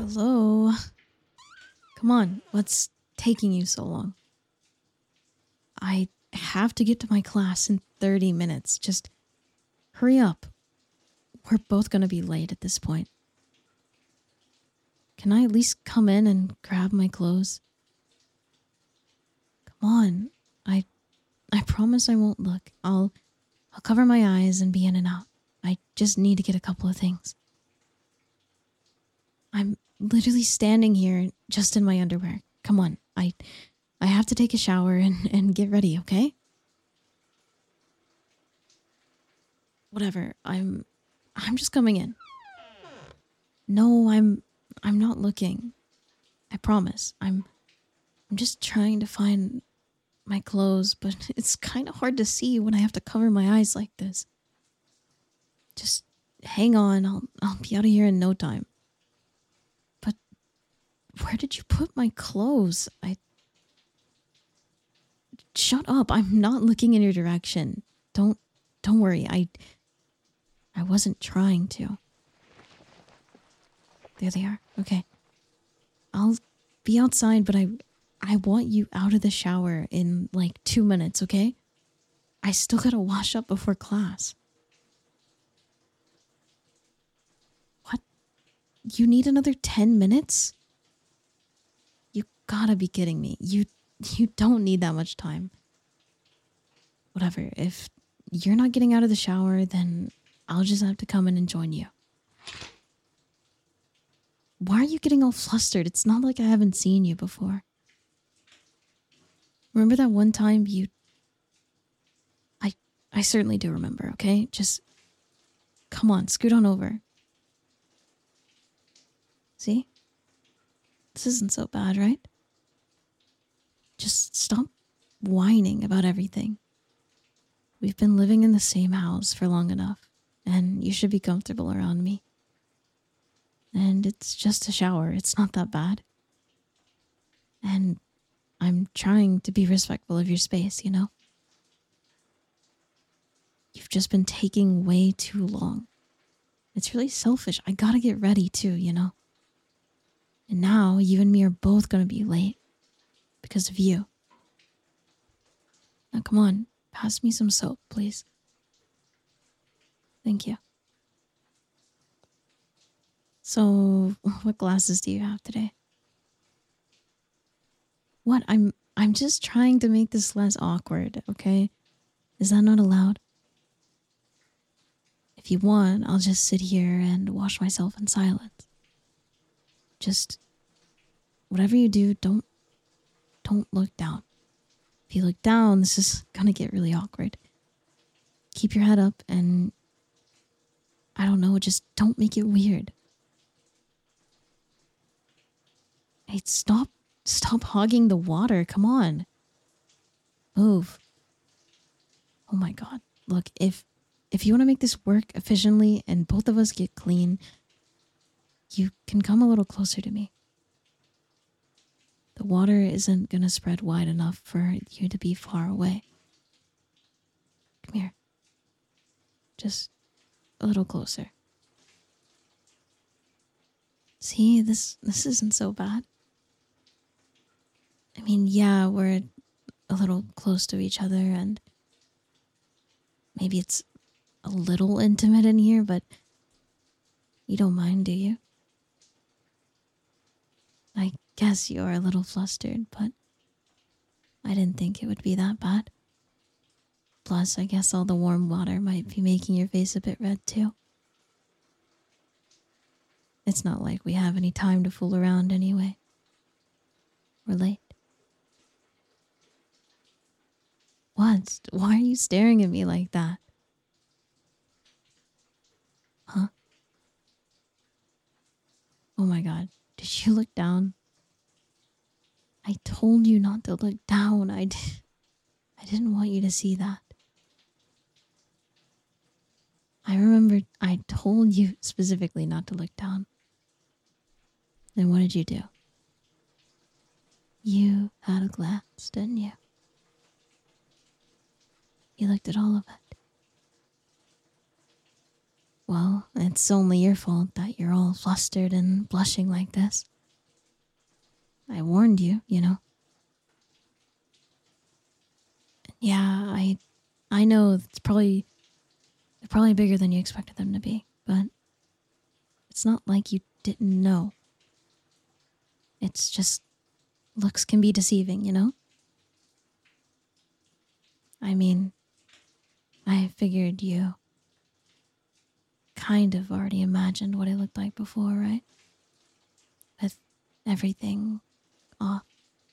Hello? Come on, what's taking you so long? I have to get to my class in 30 minutes. Just hurry up. We're both gonna be late at this point. Can I at least come in and grab my clothes? Come on. I promise I won't look. I'll cover my eyes and be in and out. I just need to get a couple of things. I'm literally standing here just in my underwear. Come on. I have to take a shower and get ready, okay? Whatever. I'm just coming in. No, I'm not looking. I promise. I'm just trying to find my clothes, but it's kind of hard to see when I have to cover my eyes like this. Just hang on. I'll be out of here in no time. But where did you put my clothes? Shut up. I'm not looking in your direction. Don't worry. I wasn't trying to. There they are. Okay. I'll be outside, but I want you out of the shower in like 2 minutes, okay? I still gotta wash up before class. What? You need another 10 minutes? You gotta be kidding me. You don't need that much time. Whatever. If you're not getting out of the shower, then I'll just have to come in and join you. Why are you getting all flustered? It's not like I haven't seen you before. Remember that one time you... I certainly do remember, okay? Just... Come on, scoot on over. See? This isn't so bad, right? Just stop whining about everything. We've been living in the same house for long enough, and you should be comfortable around me. And it's just a shower. It's not that bad. And I'm trying to be respectful of your space, you know? You've just been taking way too long. It's really selfish. I gotta get ready too, you know? And now you and me are both gonna be late because of you. Now come on, pass me some soap, please. Thank you. So, what glasses do you have today? What? I'm just trying to make this less awkward, okay? Is that not allowed? If you want, I'll just sit here and wash myself in silence. Just whatever you do, don't look down. If you look down, this is gonna get really awkward. Keep your head up and I don't know, just don't make it weird. Hey, stop hogging the water. Come on. Move. Oh my god. Look, if you want to make this work efficiently and both of us get clean, you can come a little closer to me. The water isn't going to spread wide enough for you to be far away. Come here. Just a little closer. See, this isn't so bad. I mean, yeah, we're a little close to each other and maybe it's a little intimate in here, but you don't mind, do you? I guess you're a little flustered, but I didn't think it would be that bad. Plus, I guess all the warm water might be making your face a bit red too. It's not like we have any time to fool around anyway. We're late. What? Why are you staring at me like that? Huh? Oh my god. Did you look down? I told you not to look down. I didn't want you to see that. I remember I told you specifically not to look down. Then what did you do? You had a glance, didn't you? You looked at all of it. Well, it's only your fault that you're all flustered and blushing like this. I warned you, you know. Yeah, I know they're probably bigger than you expected them to be, but it's not like you didn't know. It's just looks can be deceiving, you know? I mean, I figured you kind of already imagined what it looked like before, right? With everything off.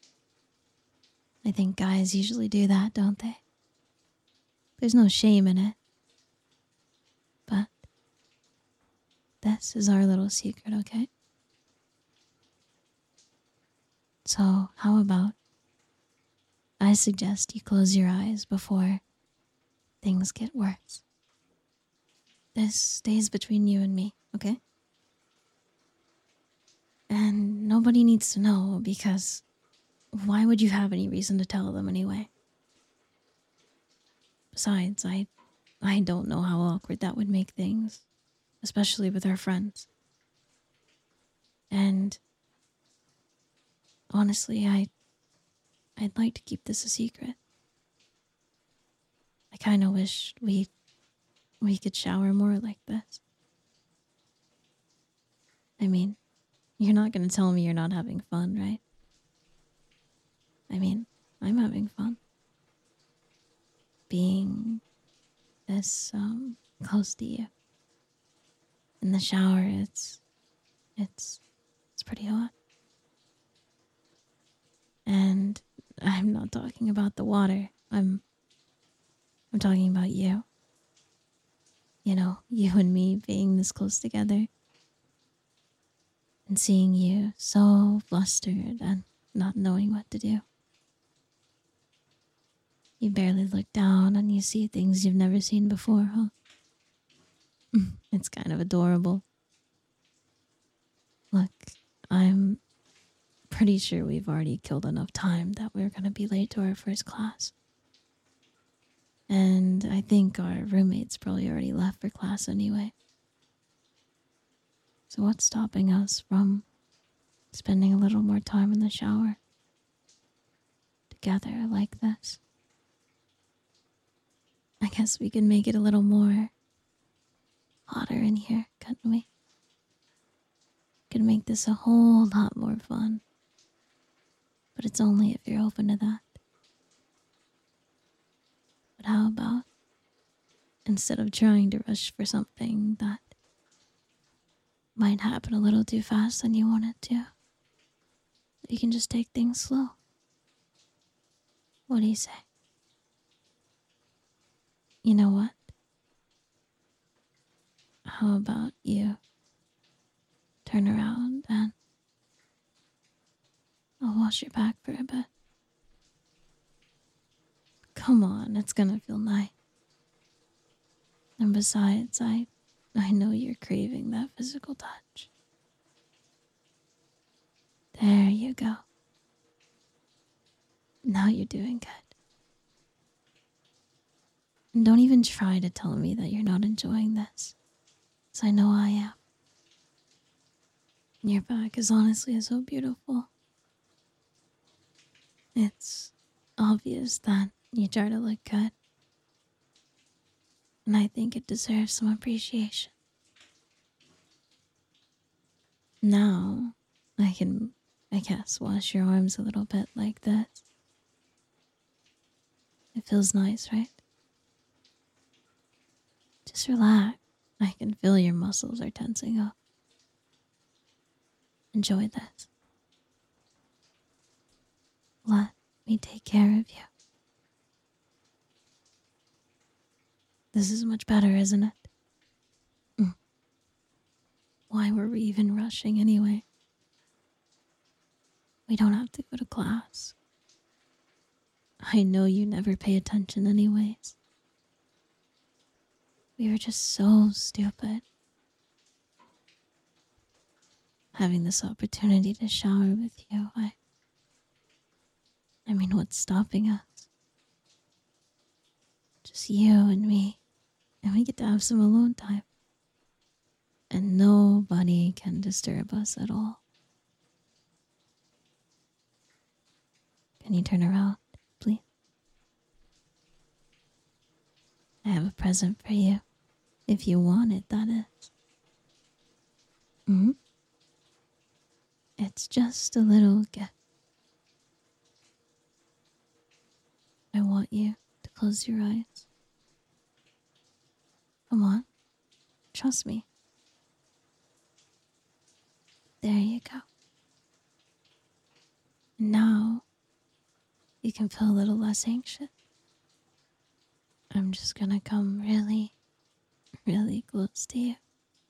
I think guys usually do that, don't they? There's no shame in it. But this is our little secret, okay? So, how about I suggest you close your eyes before things get worse? This stays between you and me, okay? And nobody needs to know because why would you have any reason to tell them anyway? Besides, I don't know how awkward that would make things, especially with our friends. And honestly, I'd like to keep this a secret. I kind of wish we could shower more like this. I mean, you're not going to tell me you're not having fun, right? I mean, I'm having fun. Being this close to you. In the shower, it's pretty hot. And I'm not talking about the water. I'm talking about you. You know, you and me being this close together. And seeing you so flustered and not knowing what to do. You barely look down and you see things you've never seen before, huh? It's kind of adorable. Look, I'm pretty sure we've already killed enough time that we're going to be late to our first class. And I think our roommates probably already left for class anyway. So what's stopping us from spending a little more time in the shower? Together like this? I guess we can make it a little more hotter in here, couldn't we? Could make this a whole lot more fun. But it's only if you're open to that. But how about instead of trying to rush for something that might happen a little too fast than you want it to, you can just take things slow? What do you say? You know what? How about you turn around and I'll wash your back for a bit. Come on, it's gonna feel nice. And besides, I know you're craving that physical touch. There you go. Now you're doing good. And don't even try to tell me that you're not enjoying this, 'cause I know I am. Your back is honestly so beautiful. It's obvious that you try to look good. And I think it deserves some appreciation. Now, I can, I guess, wash your arms a little bit like this. It feels nice, right? Just relax. I can feel your muscles are tensing up. Enjoy this. Let me take care of you. This is much better, isn't it? Why were we even rushing anyway? We don't have to go to class. I know you never pay attention anyways. We were just so stupid. Having this opportunity to shower with you, I mean, what's stopping us? Just you and me, and we get to have some alone time. and nobody can disturb us at all. Can you turn around, please? I have a present for you, if you want it, that is. Hmm. It's just a little gift. I want you to close your eyes. Come on, trust me. There you go. Now you can feel a little less anxious. I'm just gonna come really, really close to you.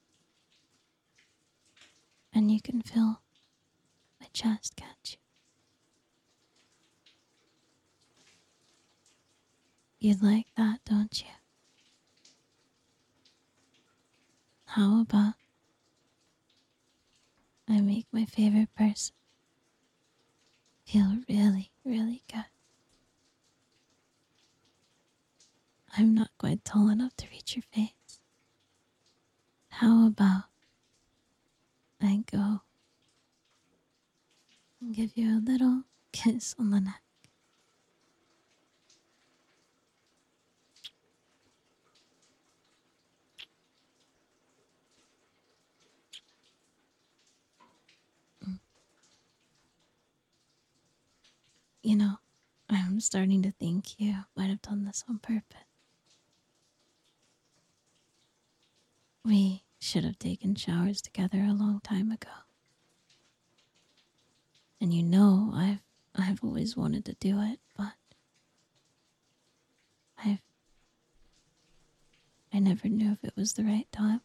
And you can feel my chest catch you. You'd like that, don't you? How about I make my favorite person feel really, really good? I'm not quite tall enough to reach your face. How about I go and give you a little kiss on the neck? Mm. You know, I'm starting to think you might have done this on purpose. We should have taken showers together a long time ago. And you know, I've always wanted to do it, but I've I never knew if it was the right time.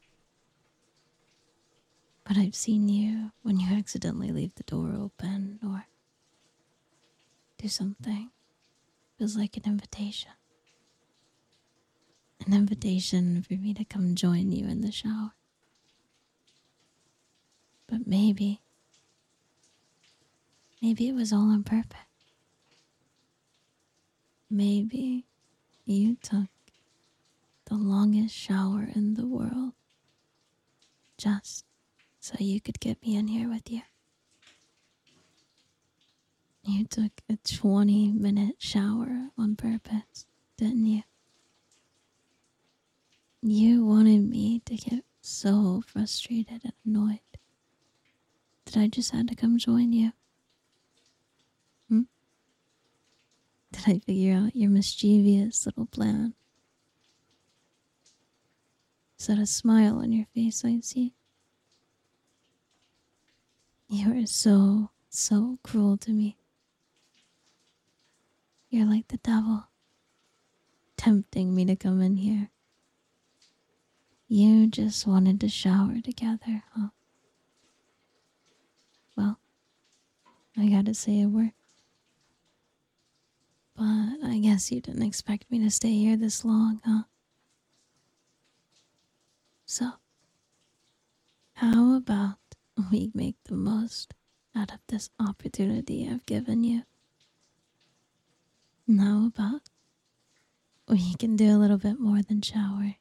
But I've seen you when you accidentally leave the door open or do something. Feels like an invitation. An invitation for me to come join you in the shower. But maybe it was all on purpose. Maybe you took the longest shower in the world just so you could get me in here with you. You took a 20-minute shower on purpose, didn't you? You wanted me to get so frustrated and annoyed that I just had to come join you. Hmm? Did I figure out your mischievous little plan? Is that a smile on your face I see? You are so, so cruel to me. You're like the devil, tempting me to come in here. You just wanted to shower together, huh? Well, I gotta say it worked. But I guess you didn't expect me to stay here this long, huh? So, how about we make the most out of this opportunity I've given you? How about we can do a little bit more than shower?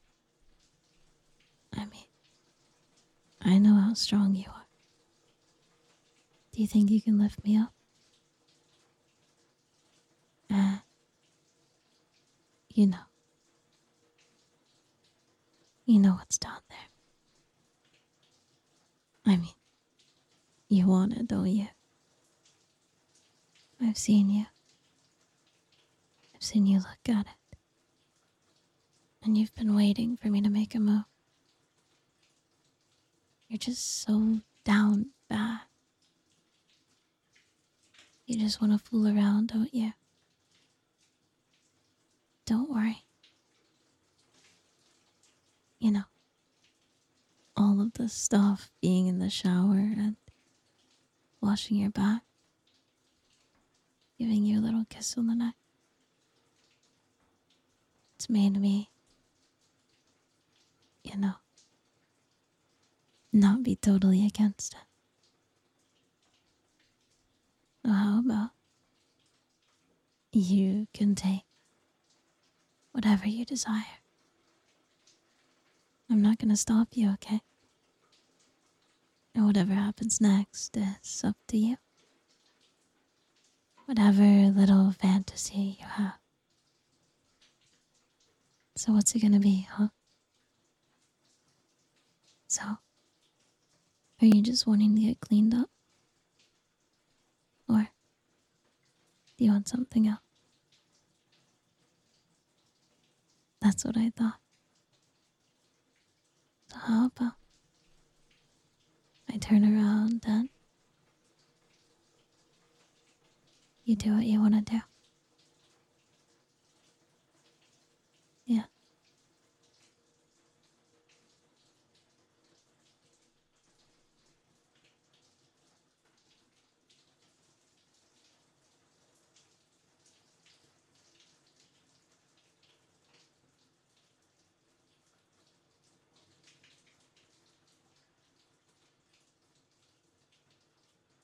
I mean, I know how strong you are. Do you think you can lift me up? Uh, you know. You know what's down there. I mean, you want it, don't you? I've seen you. I've seen you look at it. And you've been waiting for me to make a move. You're just so down bad. You just want to fool around, don't you? Don't worry. You know, all of the stuff being in the shower and washing your back, giving you a little kiss on the neck. It's made me, you know, not be totally against it. So how about you can take whatever you desire? I'm not gonna stop you, okay? whatever happens next is up to you. Whatever little fantasy you have. So what's it gonna be, huh? So, are you just wanting to get cleaned up? Or do you want something else? That's what I thought. So how about I turn around and you do what you want to do?